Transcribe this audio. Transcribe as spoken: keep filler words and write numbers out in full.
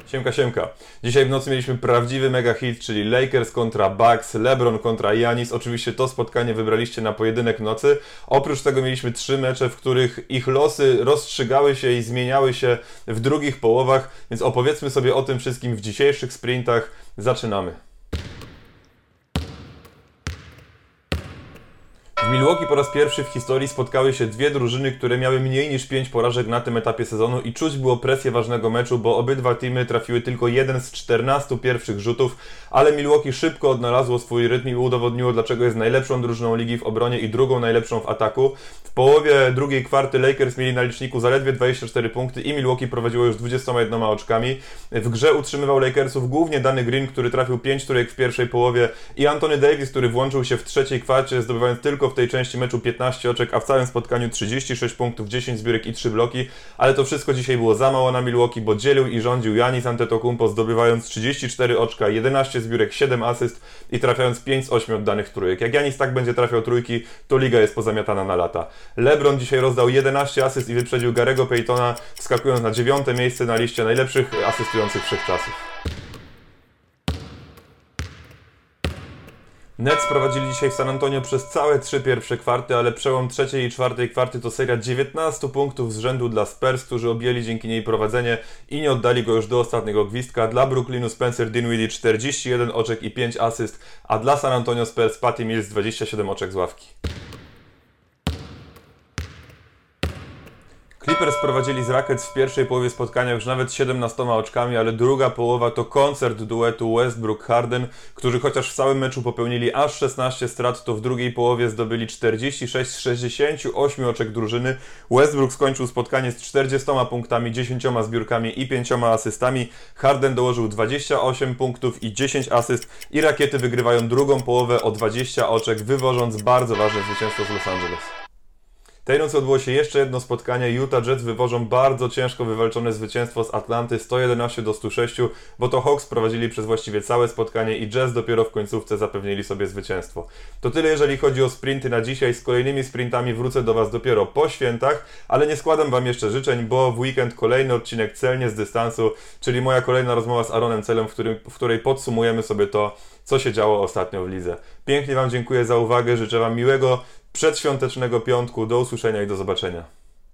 Siemka, siemka. Dzisiaj w nocy mieliśmy prawdziwy mega hit, czyli Lakers kontra Bucks, LeBron kontra Giannis. Oczywiście to spotkanie wybraliście na pojedynek nocy. Oprócz tego mieliśmy trzy mecze, w których ich losy rozstrzygały się i zmieniały się w drugich połowach, więc opowiedzmy sobie o tym wszystkim w dzisiejszych sprintach. Zaczynamy. W Milwaukee po raz pierwszy w historii spotkały się dwie drużyny, które miały mniej niż pięć porażek na tym etapie sezonu i czuć było presję ważnego meczu, bo obydwa teamy trafiły tylko jeden z czternastu pierwszych rzutów, ale Milwaukee szybko odnalazło swój rytm i udowodniło, dlaczego jest najlepszą drużyną ligi w obronie i drugą najlepszą w ataku. W połowie drugiej kwarty Lakers mieli na liczniku zaledwie dwadzieścia cztery punkty i Milwaukee prowadziło już dwudziestoma jednoma oczkami. W grze utrzymywał Lakersów głównie Danny Green, który trafił pięć trójek w pierwszej połowie, i Anthony Davis, który włączył się w trzeciej kwarcie, zdobywając tylko w tej części meczu piętnaście oczek, a w całym spotkaniu trzydzieści sześć punktów, dziesięć zbiórek i trzy bloki, ale to wszystko dzisiaj było za mało na Milwaukee, bo dzielił i rządził Giannis Antetokounmpo, zdobywając trzydzieści cztery oczka, jedenaście zbiórek, siedem asyst i trafiając pięć z ośmiu oddanych trójek. Jak Giannis tak będzie trafiał trójki, to liga jest pozamiatana na lata. LeBron dzisiaj rozdał jedenaście asyst i wyprzedził Garego Paytona, wskakując na dziewiąte miejsce na liście najlepszych asystujących wszechczasów. Nets prowadzili dzisiaj w San Antonio przez całe trzy pierwsze kwarty, ale przełom trzeciej i czwartej kwarty to seria dziewiętnastu punktów z rzędu dla Spurs, którzy objęli dzięki niej prowadzenie i nie oddali go już do ostatniego gwizdka. Dla Brooklynu Spencer Dinwiddie czterdzieści jeden oczek i pięć asyst, a dla San Antonio Spurs Patty Mills dwadzieścia siedem oczek z ławki. Clippers prowadzili z Rockets w pierwszej połowie spotkania już nawet siedemnastoma oczkami, ale druga połowa to koncert duetu Westbrook-Harden, którzy chociaż w całym meczu popełnili aż szesnaście strat, to w drugiej połowie zdobyli czterdzieści sześć z sześćdziesięciu ośmiu oczek drużyny. Westbrook skończył spotkanie z czterdziestoma punktami, dziesięcioma zbiórkami i pięcioma asystami. Harden dołożył dwadzieścia osiem punktów i dziesięć asyst i Rakiety wygrywają drugą połowę o dwadzieścia oczek, wywożąc bardzo ważne zwycięstwo z Los Angeles. Tej nocy odbyło się jeszcze jedno spotkanie. Utah Jazz wywożą bardzo ciężko wywalczone zwycięstwo z Atlanty sto jedenaście do stu sześciu, bo to Hawks prowadzili przez właściwie całe spotkanie i Jazz dopiero w końcówce zapewnili sobie zwycięstwo. To tyle, jeżeli chodzi o sprinty na dzisiaj. Z kolejnymi sprintami wrócę do Was dopiero po świętach, ale nie składam Wam jeszcze życzeń, bo w weekend kolejny odcinek Celnie z dystansu, czyli moja kolejna rozmowa z Aaronem Celem, w, którym, w której podsumujemy sobie to, co się działo ostatnio w lidze. Pięknie Wam dziękuję za uwagę, życzę Wam miłego przedświątecznego piątku, do usłyszenia i do zobaczenia.